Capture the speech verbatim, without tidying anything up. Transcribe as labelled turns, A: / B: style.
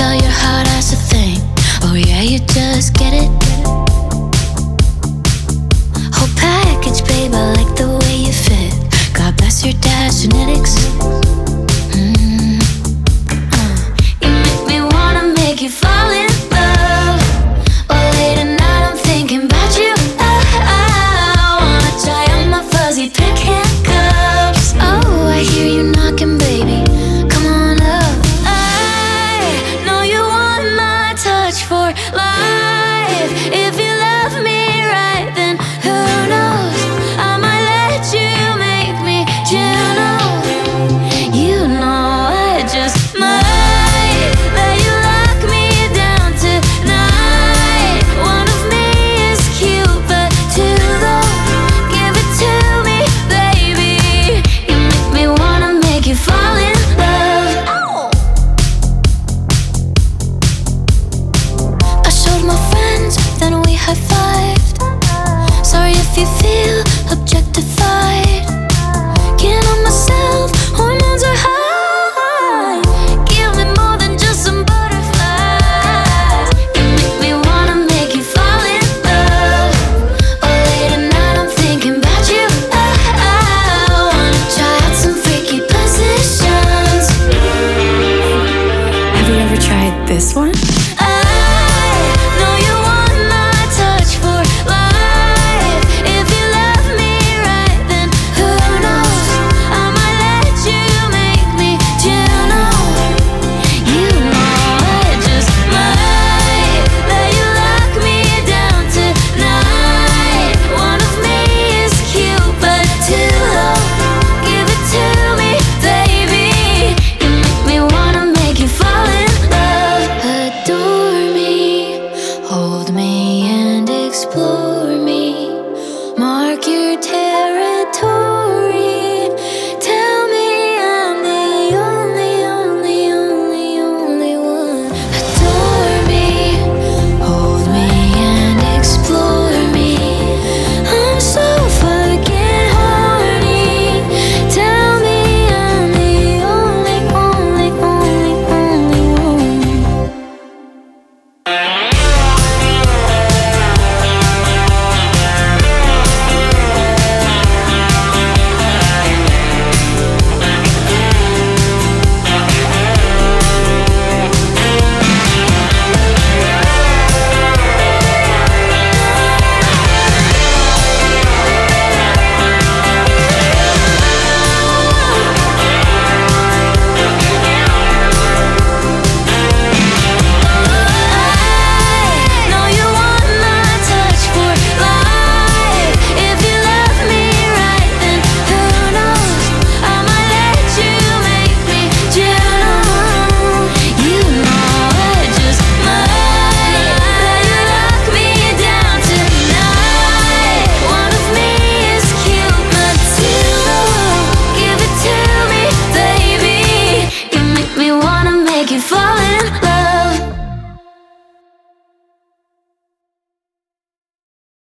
A: tell your heart has a thing. Oh yeah, you just get it. Whole package, babe, I like the way you fit. God bless your dad's genetics. Mm. Uh. You make me wanna make you fall in love. Or late at night I'm thinking about you. Oh, I wanna tie up my fuzzy pink handcuffs. Oh, I hear you knocking, baby. Come on up. I know you want my touch for life. If you love me right, then who knows? I might let you make me Juno. You know I just might let you lock me down tonight. One of me is cute, but two though. Give it to me, baby. You make me wanna make you fall in love. I showed my friends, then we high-fived. Sorry if you feel objectified. Can't help myself, hormones are high. Give me more than just some butterflies. You make me wanna make you fall in love. Or late at night I'm thinking about you. I wanna try out some freaky positions.
B: Have you ever tried this one?